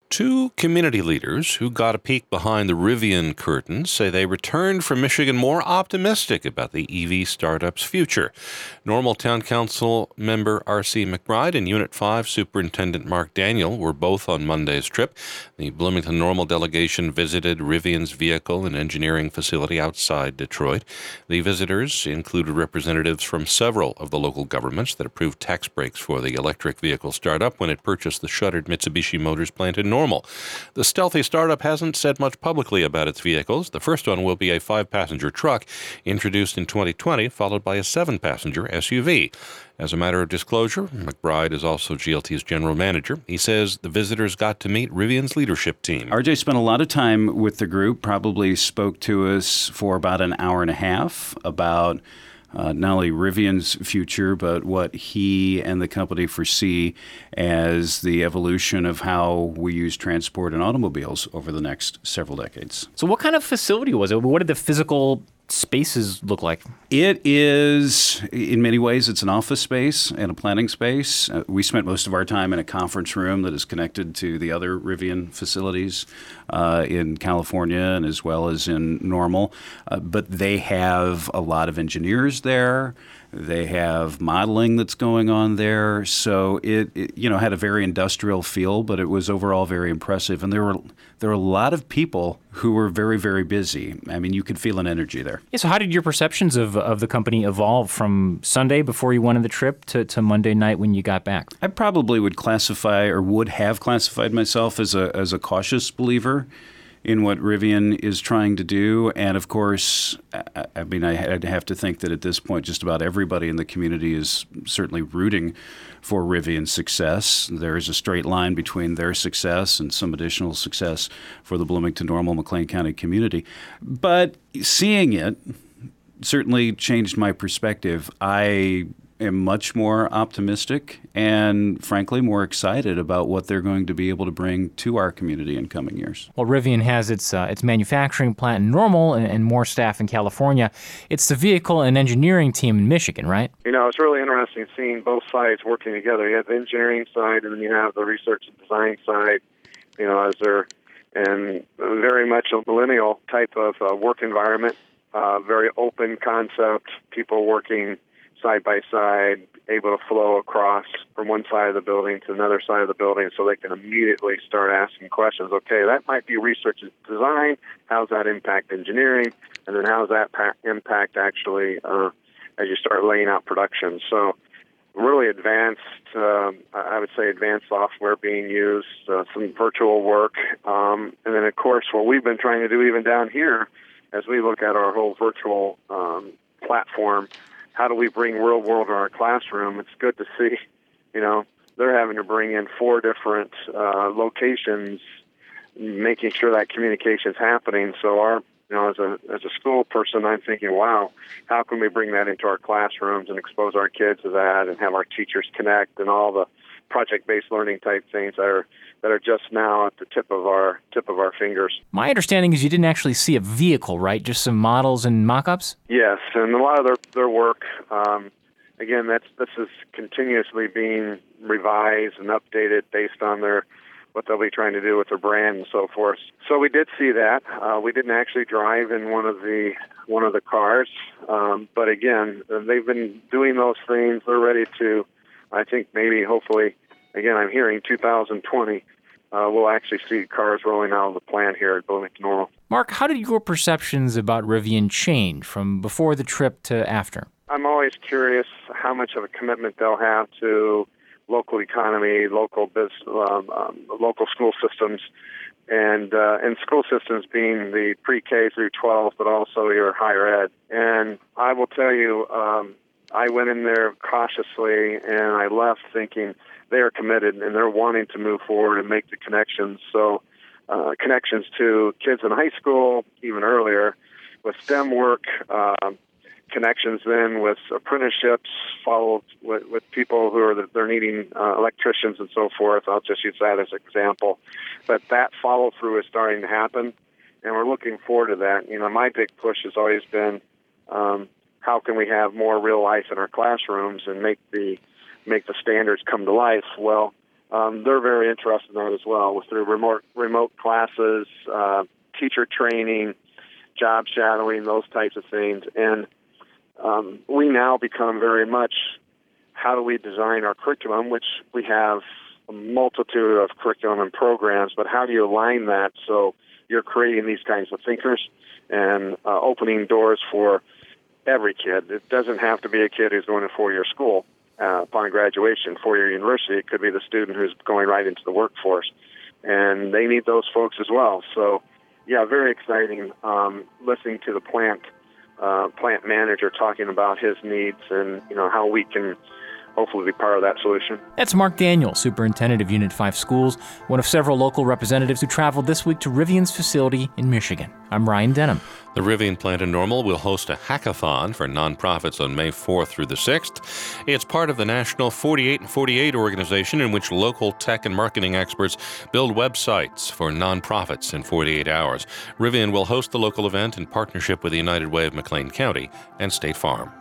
Two community leaders who got a peek behind the Rivian curtain say they returned from Michigan more optimistic about the EV startup's future. Normal Town Council member R.C. McBride and Unit 5 Superintendent Mark Daniel were both on Monday's trip. The Bloomington Normal delegation visited Rivian's vehicle and engineering facility outside Detroit. The visitors included representatives from several of the local governments that approved tax breaks for the electric vehicle startup when it purchased the shuttered Mitsubishi Motors plant in Normal. The stealthy startup hasn't said much publicly about its vehicles. The first one will be a 5-passenger truck introduced in 2020, followed by a 7-passenger SUV. As a matter of disclosure, McBride is also GLT's general manager. He says the visitors got to meet Rivian's leadership team. RJ spent a lot of time with the group, probably spoke to us for about an hour and a half about not only Rivian's future, but what he and the company foresee as the evolution of how we use transport and automobiles over the next several decades. So what kind of facility was it? What did the physical spaces look like? It is, in many ways, it's an office space and a planning space. We spent most of our time in a conference room that is connected to the other Rivian facilities in California and as well as in Normal. But they have a lot of engineers there. They have modeling that's going on there. So it had a very industrial feel, but it was overall very impressive. And there were a lot of people who were very, very busy. I mean, you could feel an energy there. Yeah, so how did your perceptions of the company evolve from Sunday before you went on the trip to Monday night when you got back? I probably would classify or would have classified myself as a cautious believer in what Rivian is trying to do. And of course, I mean, I'd have to think that at this point, just about everybody in the community is certainly rooting for Rivian's success. There is a straight line between their success and some additional success for the Bloomington Normal McLean County community. But seeing it certainly changed my perspective. I am much more optimistic and, frankly, more excited about what they're going to be able to bring to our community in coming years. Well, Rivian has its manufacturing plant in Normal and more staff in California. It's the vehicle and engineering team in Michigan, right? You know, it's really interesting seeing both sides working together. You have the engineering side, and then you have the research and design side, and very much a millennial type of work environment, very open concept, people working side by side, able to flow across from one side of the building to another side of the building so they can immediately start asking questions. Okay, that might be research and design. How does that impact engineering? And then how does that impact actually as you start laying out production? So really advanced, I would say advanced software being used, some virtual work. And then, of course, what we've been trying to do even down here as we look at our whole virtual platform, how do we bring real world to our classroom? It's good to see, they're having to bring in 4 different locations, making sure that communication is happening. So as a school person, I'm thinking, wow, how can we bring that into our classrooms and expose our kids to that and have our teachers connect and all the project-based learning type things that are just now at the tip of our fingers. My understanding is you didn't actually see a vehicle, right? Just some models and mock-ups? Yes, and a lot of their work, again, this is continuously being revised and updated based on what they'll be trying to do with their brand and so forth. So we did see that. We didn't actually drive in one of the cars, but again, they've been doing those things. They're ready to, I think, maybe, hopefully, again, I'm hearing 2020, we'll actually see cars rolling out of the plant here at Bloomington Normal. Mark, how did your perceptions about Rivian change from before the trip to after? I'm always curious how much of a commitment they'll have to local economy, local business, local school systems, and school systems being the pre-K through 12, but also your higher ed. And I will tell you, I went in there cautiously, and I left thinking they are committed and they're wanting to move forward and make the connections. So connections to kids in high school, even earlier, with STEM work, connections then with apprenticeships, followed with people who they're needing electricians and so forth. I'll just use that as an example. But that follow-through is starting to happen, and we're looking forward to that. My big push has always been how can we have more real life in our classrooms and make the standards come to life? Well, they're very interested in that as well, through remote classes, teacher training, job shadowing, those types of things. And we now become very much, how do we design our curriculum, which we have a multitude of curriculum and programs, but how do you align that so you're creating these kinds of thinkers and opening doors for every kid? It doesn't have to be a kid who's going to four-year school upon graduation, four-year university. It could be the student who's going right into the workforce, and they need those folks as well. So, yeah, very exciting listening to the plant manager talking about his needs and, how we can hopefully be part of that solution. That's Mark Daniel, Superintendent of Unit 5 Schools, one of several local representatives who traveled this week to Rivian's facility in Michigan. I'm Ryan Denham. The Rivian plant in Normal will host a hackathon for nonprofits on May 4th through the 6th. It's part of the National 48 and 48 organization, in which local tech and marketing experts build websites for nonprofits in 48 hours. Rivian will host the local event in partnership with the United Way of McLean County and State Farm.